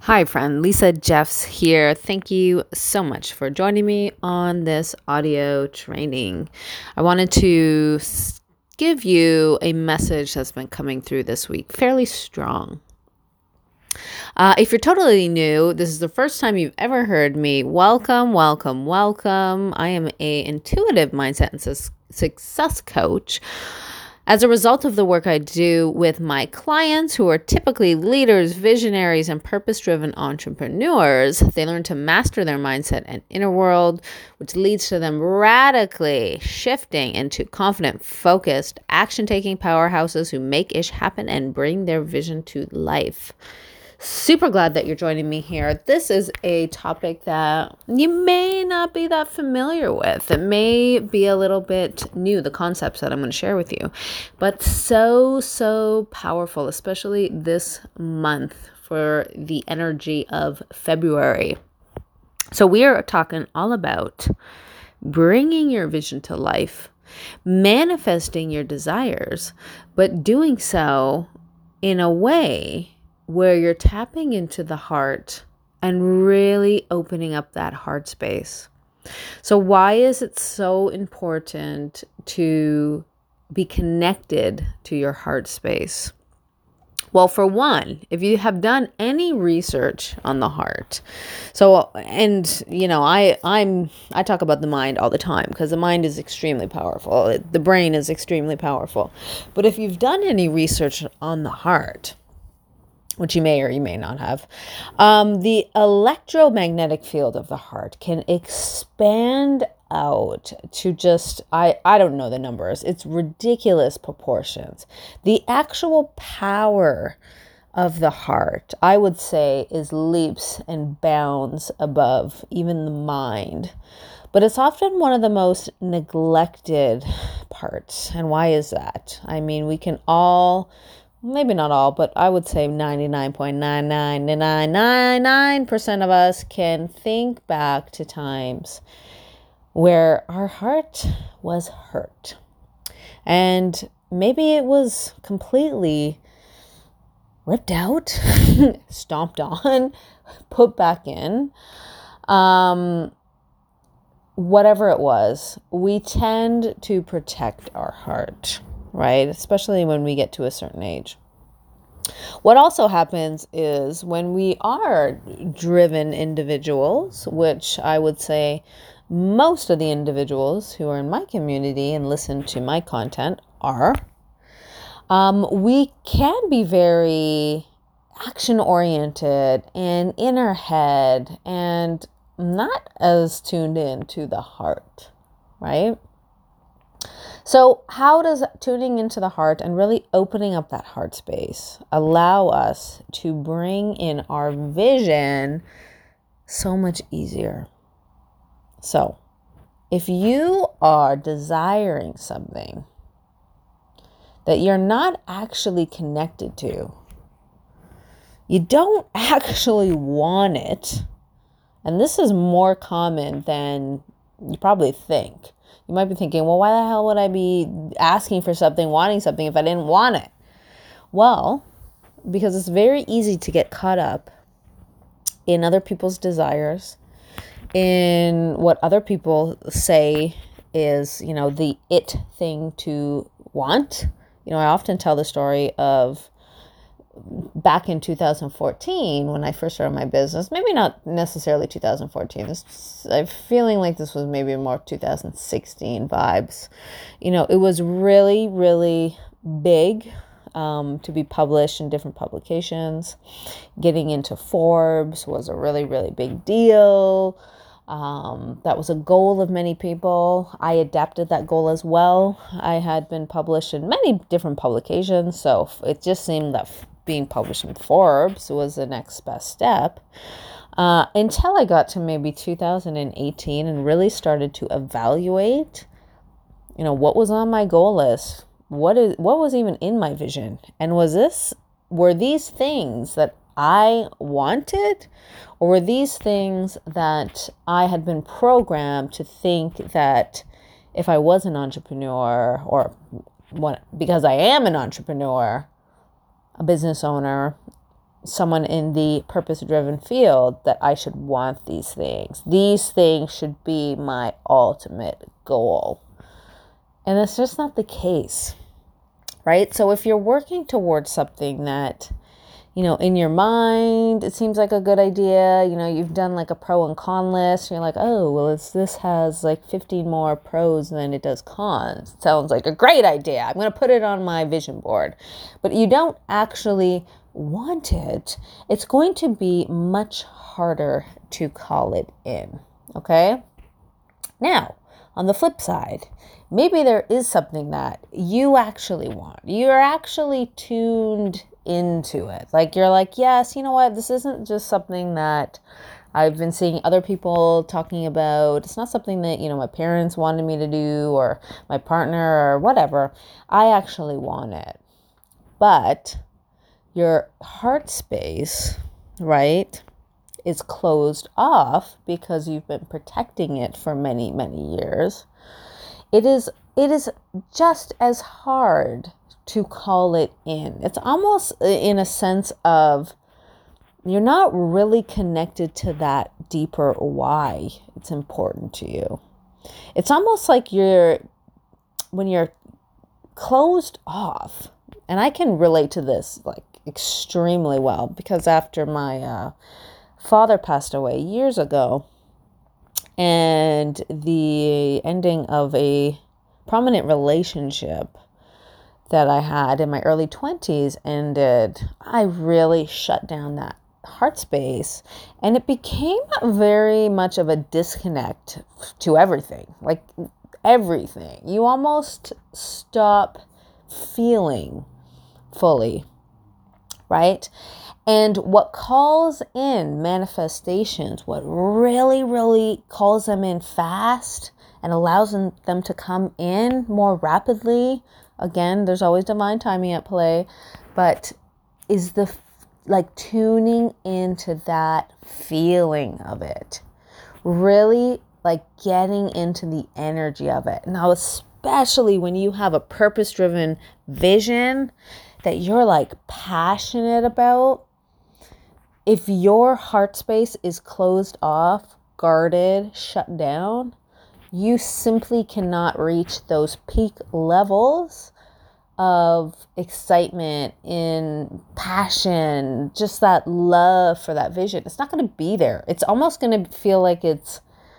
Hi, friend. Lisa Jeffs here. Thank you so much for joining me on this audio training. I wanted to give you a message that's been coming through this week, fairly strong. If you're totally new, this is the first time you've ever heard me. Welcome, welcome, welcome. I am a intuitive mindset and success coach. As a result of the work I do with my clients who are typically leaders, visionaries, and purpose-driven entrepreneurs, they learn to master their mindset and inner world, which leads to them radically shifting into confident, focused, action-taking powerhouses who make ish happen and bring their vision to life. Super glad that you're joining me here. This is a topic that you may not be that familiar with. It may be a little bit new, the concepts that I'm going to share with you, but so powerful, especially this month for the energy of February. So we are talking all about bringing your vision to life, manifesting your desires, but doing so in a way where you're tapping into the heart and really opening up that heart space. So why is it so important to be connected to your heart space? Well, for one, if you have done any research on the heart, I talk about the mind all the time because the mind is extremely powerful. The brain is extremely powerful. But if you've done any research on the heart, which you may or you may not have, the electromagnetic field of the heart can expand out to just, I don't know the numbers. It's ridiculous proportions. The actual power of the heart, I would say, is leaps and bounds above even the mind. But it's often one of the most neglected parts. And why is that? I mean, we can all, maybe not all, but I would say 99.99999% of us can think back to times where our heart was hurt. And maybe it was completely ripped out, stomped on, put back in. Whatever it was, we tend to protect our heart, right? Especially when we get to a certain age. What also happens is when we are driven individuals, which I would say most of the individuals who are in my community and listen to my content are, we can be very action-oriented and in our head and not as tuned in to the heart, right? So how does tuning into the heart and really opening up that heart space allow us to bring in our vision so much easier? So if you are desiring something that you're not actually connected to, you don't actually want it, and this is more common than you probably think. You might be thinking, well, why the hell would I be asking for something, wanting something if I didn't want it? Well, because it's very easy to get caught up in other people's desires, in what other people say is, the it thing to want. I often tell the story of back in 2014, when I first started my business, maybe not necessarily 2014. I'm feeling like this was maybe more 2016 vibes. It was really, really big to be published in different publications. Getting into Forbes was a really, really big deal. That was a goal of many people. I adapted that goal as well. I had been published in many different publications, so it just seemed that being published in Forbes was the next best step, until I got to maybe 2018 and really started to evaluate, what was on my goal list, what was even in my vision, and were these things that I wanted, or were these things that I had been programmed to think that if I was an entrepreneur, because I am an entrepreneur, a business owner, someone in the purpose-driven field that I should want these things. These things should be my ultimate goal. And it's just not the case, right? So if you're working towards something that, in your mind, it seems like a good idea, you've done like a pro and con list, and you're like, oh, well, this has like 15 more pros than it does cons. It sounds like a great idea. I'm going to put it on my vision board. But you don't actually want it. It's going to be much harder to call it in. Okay? Now, on the flip side, maybe there is something that you actually want. You're actually tuned into it. Like you're like, yes, you know what? This isn't just something that I've been seeing other people talking about. It's not something that, my parents wanted me to do or my partner or whatever. I actually want it. But your heart space, right, is closed off because you've been protecting it for many, many years. It is just as hard to call it in. It's almost in a sense of you're not really connected to that deeper why it's important to you. It's almost like when you're closed off, and I can relate to this like extremely well because after my father passed away years ago, and the ending of a prominent relationship that I had in my early 20s ended, I really shut down that heart space, and it became very much of a disconnect to everything, like everything. You almost stop feeling fully, right? And what calls in manifestations, what really, really calls them in fast and allows them to come in more rapidly, again, there's always divine timing at play, but is the tuning into that feeling of it. Really like getting into the energy of it. Now, especially when you have a purpose-driven vision that you're like passionate about, if your heart space is closed off, guarded, shut down, you simply cannot reach those peak levels of excitement, in passion, just that love for that vision. It's not going to be there. It's almost going to feel like it's,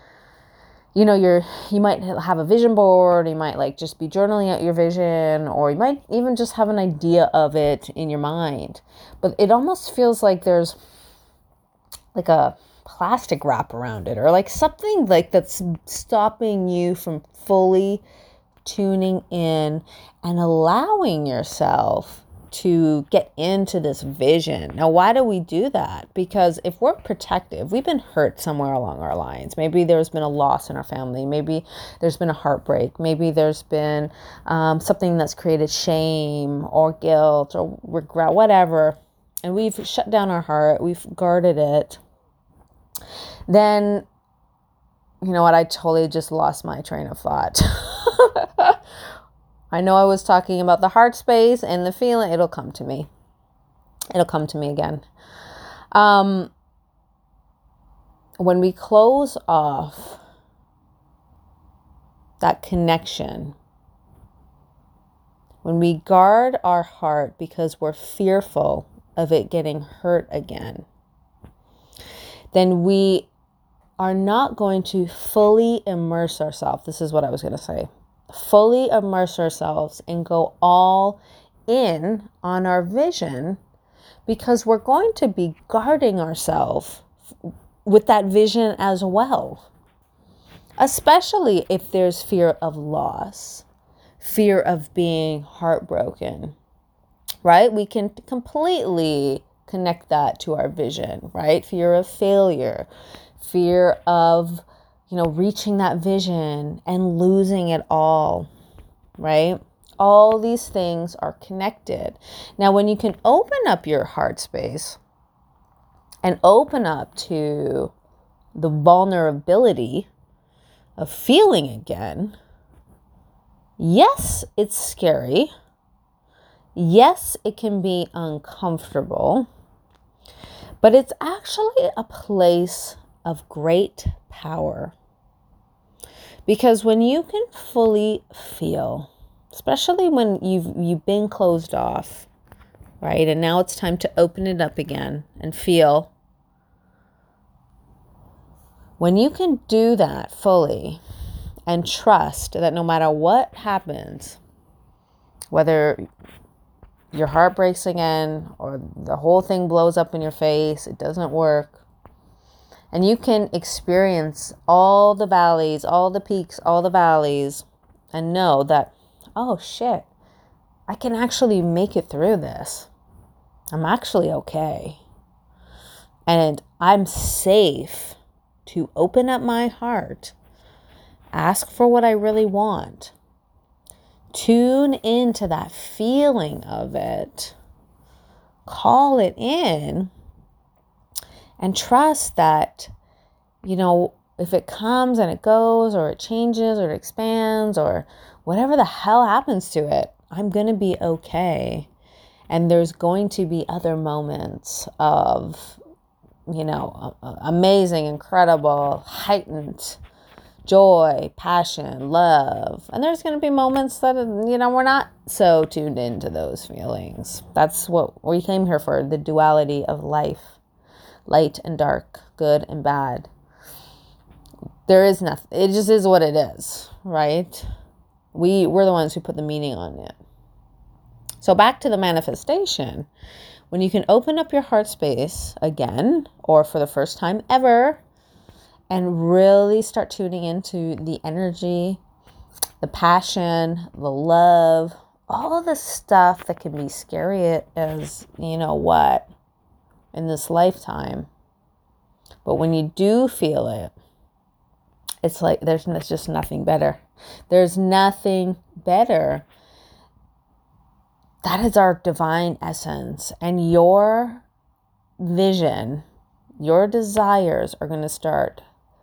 you might have a vision board, you might like just be journaling out your vision, or you might even just have an idea of it in your mind. But it almost feels like there's like a plastic wrap around it, or like something like that's stopping you from fully tuning in and allowing yourself to get into this vision. Now, why do we do that? Because if we're protective, we've been hurt somewhere along our lines. Maybe there's been a loss in our family. Maybe there's been a heartbreak. Maybe there's been something that's created shame or guilt or regret, whatever. And we've shut down our heart. We've guarded it. Then, you know what? I totally just lost my train of thought. I know I was talking about the heart space and the feeling. It'll come to me. It'll come to me again. When we close off that connection, when we guard our heart because we're fearful of it getting hurt again, then we are not going to fully immerse ourselves. This is what I was going to say. Fully immerse ourselves and go all in on our vision, because we're going to be guarding ourselves with that vision as well. Especially if there's fear of loss, fear of being heartbroken, right? We can completely connect that to our vision, right? Fear of failure, fear of, reaching that vision and losing it all, right? All these things are connected. Now, when you can open up your heart space and open up to the vulnerability of feeling again, yes, it's scary. Yes, it can be uncomfortable. But it's actually a place of great power. Because when you can fully feel, especially when you've been closed off, right? And now it's time to open it up again and feel. When you can do that fully and trust that no matter what happens, whether your heart breaks again or the whole thing blows up in your face, it doesn't work, and you can experience all the valleys, all the peaks, all the valleys, and know that, oh shit, I can actually make it through this. I'm actually okay. And I'm safe to open up my heart, ask for what I really want, tune into that feeling of it, call it in, and trust that, if it comes and it goes, or it changes or it expands or whatever the hell happens to it, I'm going to be okay. And there's going to be other moments of, amazing, incredible, heightened joy, passion, love. And there's going to be moments that, we're not so tuned into those feelings. That's what we came here for, the duality of life, light and dark, good and bad. There is nothing. It just is what it is, right? We're the ones who put the meaning on it. So back to the manifestation. When you can open up your heart space again, or for the first time ever, and really start tuning into the energy, the passion, the love, all the stuff that can be scary as, in this lifetime. But when you do feel it, it's like there's just nothing better. There's nothing better. That is our divine essence. And your vision, your desires are going to start,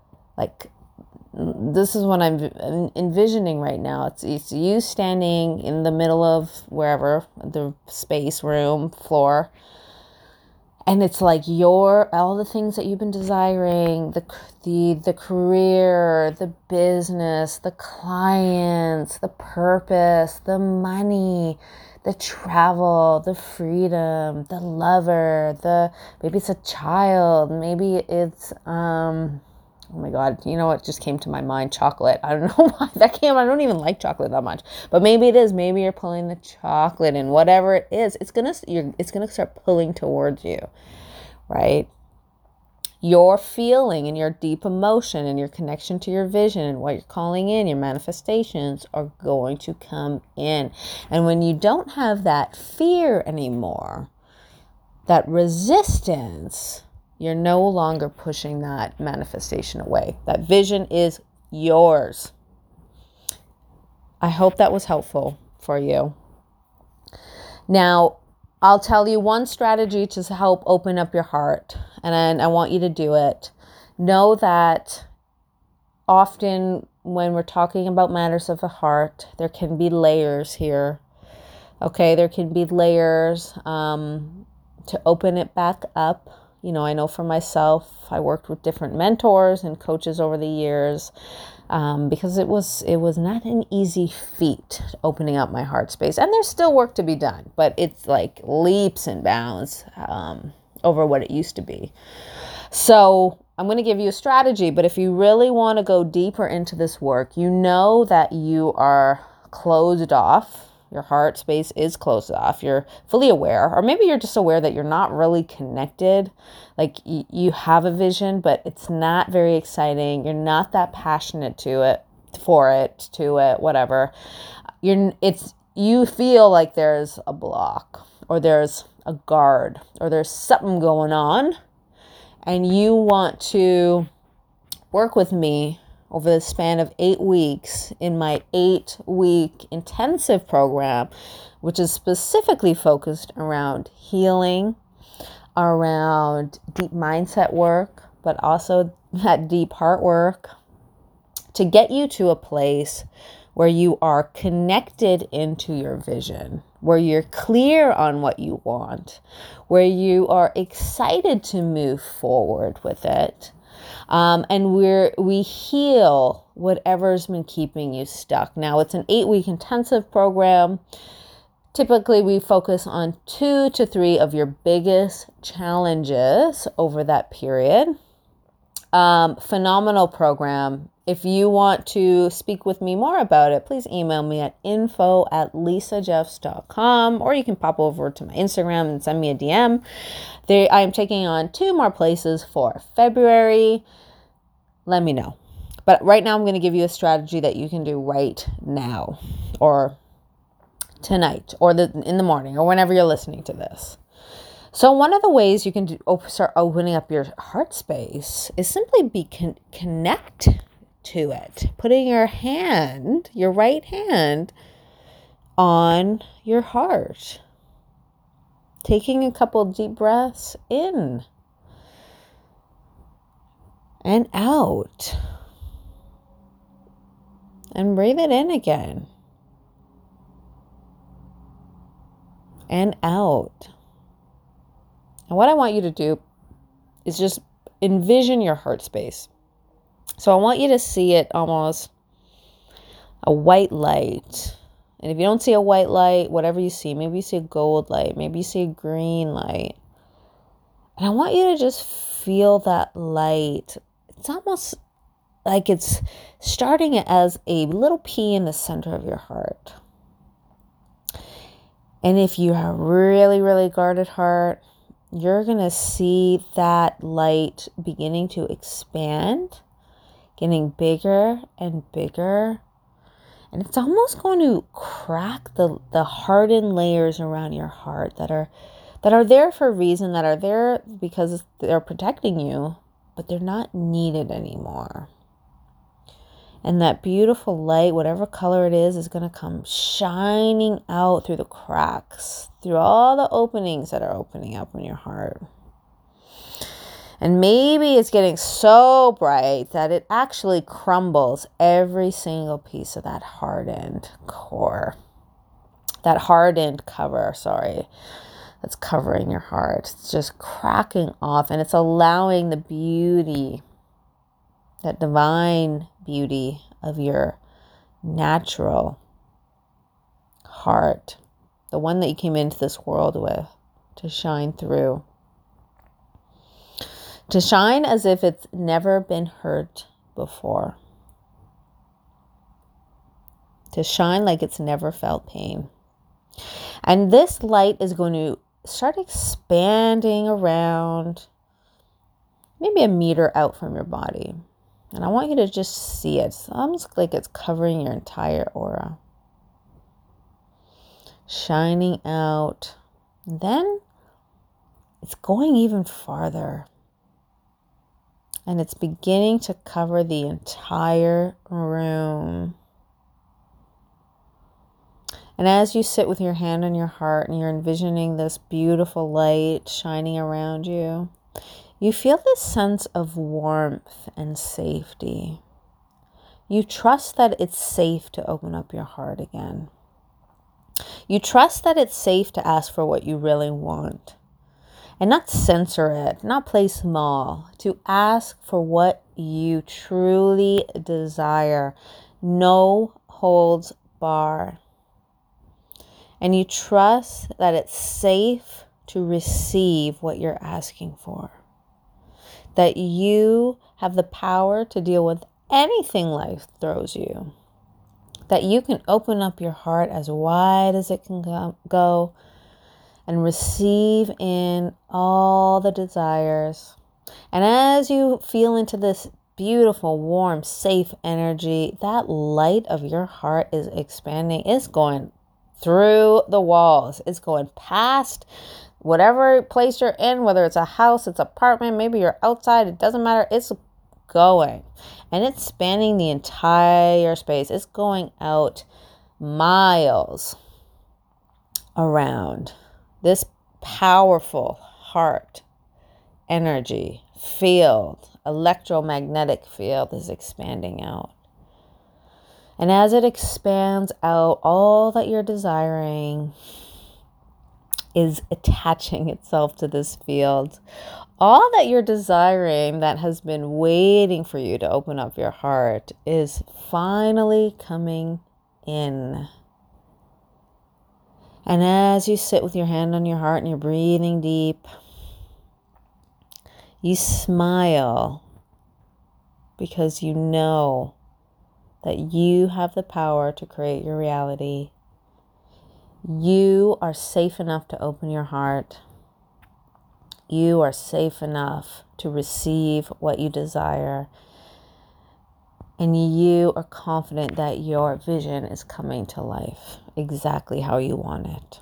this is what I'm envisioning right now. It's you standing in the middle of wherever, the space, room, floor. And it's like all the things that you've been desiring, the career, the business, the clients, the purpose, the money, the travel, the freedom, the lover, maybe it's a child, maybe it's, oh my God, you know what just came to my mind? Chocolate. I don't know why that came. I don't even like chocolate that much, but maybe it is. Maybe you're pulling the chocolate, and whatever it is, it's gonna start pulling towards you, right? Your feeling and your deep emotion and your connection to your vision and what you're calling in, your manifestations are going to come in. And when you don't have that fear anymore, that resistance, you're no longer pushing that manifestation away. That vision is yours. I hope that was helpful for you. Now, I'll tell you one strategy to help open up your heart, and I want you to do it. Know that often when we're talking about matters of the heart, there can be layers here. Okay, there can be layers to open it back up. I know for myself, I worked with different mentors and coaches over the years because it was not an easy feat opening up my heart space. And there's still work to be done, but it's like leaps and bounds over what it used to be. So I'm going to give you a strategy, but if you really want to go deeper into this work, you know that you are closed off. Your heart space is closed off. You're fully aware, or maybe you're just aware that you're not really connected. Like you have a vision, but it's not very exciting. You're not that passionate for it, whatever. You feel like there's a block, or there's a guard, or there's something going on, and you want to work with me over the span of 8 weeks in my 8-week intensive program, which is specifically focused around healing, around deep mindset work, but also that deep heart work, to get you to a place where you are connected into your vision, where you're clear on what you want, where you are excited to move forward with it. And we heal whatever's been keeping you stuck. Now, it's an 8-week intensive program. Typically, we focus on 2 to 3 of your biggest challenges over that period. Phenomenal program. If you want to speak with me more about it, please email me at info@lisajeffs.com, or you can pop over to my Instagram and send me a DM. I am taking on 2 more places for February. Let me know. But right now I'm going to give you a strategy that you can do right now, or tonight, or in the morning, or whenever you're listening to this. So one of the ways you can start opening up your heart space is simply connect to it. Putting your right hand on your heart. Taking a couple deep breaths in and out. And breathe it in again. And out. And what I want you to do is just envision your heart space. So I want you to see it almost a white light. And if you don't see a white light, whatever you see, maybe you see a gold light, maybe you see a green light. And I want you to just feel that light. It's almost like it's starting as a little P in the center of your heart. And if you have a really, really guarded heart, you're going to see that light beginning to expand, getting bigger and bigger. And it's almost going to crack the hardened layers around your heart that are there for a reason, that are there because they're protecting you, but they're not needed anymore. And that beautiful light, whatever color it is going to come shining out through the cracks, through all the openings that are opening up in your heart. And maybe it's getting so bright that it actually crumbles every single piece of that hardened core. That hardened cover, that's covering your heart. It's just cracking off, and it's allowing the beauty, that divine beauty of your natural heart, the one that you came into this world with, to shine through. To shine as if it's never been hurt before. To shine like it's never felt pain. And this light is going to start expanding around maybe 1 meter out from your body. And I want you to just see it. It's almost like it's covering your entire aura. Shining out. And then it's going even farther. And it's beginning to cover the entire room. And as you sit with your hand on your heart and you're envisioning this beautiful light shining around you, you feel this sense of warmth and safety. You trust that it's safe to open up your heart again. You trust that it's safe to ask for what you really want. And not censor it, not play small, to ask for what you truly desire. No holds barred. And you trust that it's safe to receive what you're asking for. That you have the power to deal with anything life throws you. That you can open up your heart as wide as it can go and receive in all the desires. And as you feel into this beautiful, warm, safe energy, that light of your heart is expanding. It's going through the walls. It's going past whatever place you're in, whether it's a house, it's an apartment, maybe you're outside, it doesn't matter. It's going. And it's spanning the entire space. It's going out miles around. This powerful heart energy field, electromagnetic field, is expanding out. And as it expands out all that you're desiring, is attaching itself to this field. All that you're desiring that has been waiting for you to open up your heart is finally coming in. And as you sit with your hand on your heart and you're breathing deep, you smile because you know that you have the power to create your reality. You are safe enough to open your heart. You are safe enough to receive what you desire. And you are confident that your vision is coming to life exactly how you want it.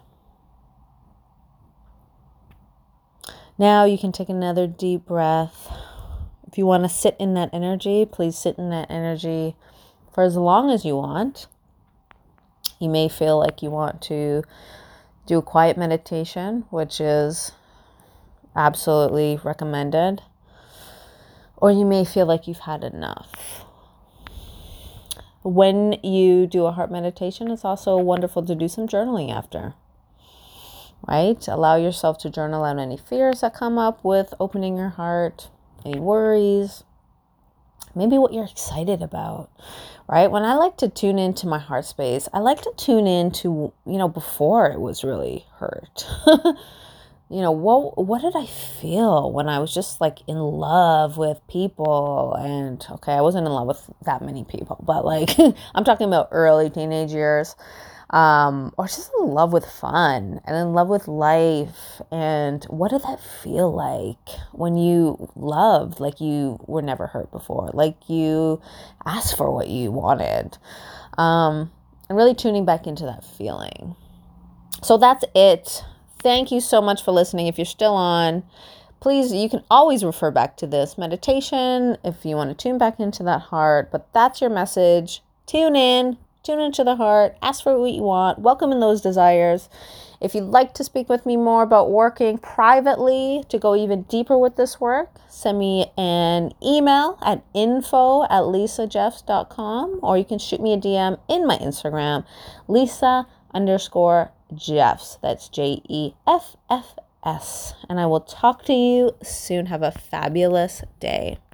Now you can take another deep breath. If you want to sit in that energy, please sit in that energy for as long as you want. You may feel like you want to do a quiet meditation, which is absolutely recommended. Or you may feel like you've had enough. When you do a heart meditation, it's also wonderful to do some journaling after, right? Allow yourself to journal out any fears that come up with opening your heart, any worries, maybe what you're excited about, right? When I like to tune into my heart space, I like to tune into, before it was really hurt. What did I feel when I was just like in love with people? And okay, I wasn't in love with that many people, but like I'm talking about early teenage years, or just in love with fun and in love with life. And what did that feel like when you loved, like you were never hurt before, like you asked for what you wanted, and really tuning back into that feeling. So that's it. Thank you so much for listening. If you're still on, please, you can always refer back to this meditation if you want to tune back into that heart. But that's your message. Tune into the heart, ask for what you want, welcome in those desires. If you'd like to speak with me more about working privately to go even deeper with this work, send me an email at info@lisajeffs.com, or you can shoot me a DM in my Instagram, Lisa_Jeffs. That's JEFFS. And I will talk to you soon. Have a fabulous day.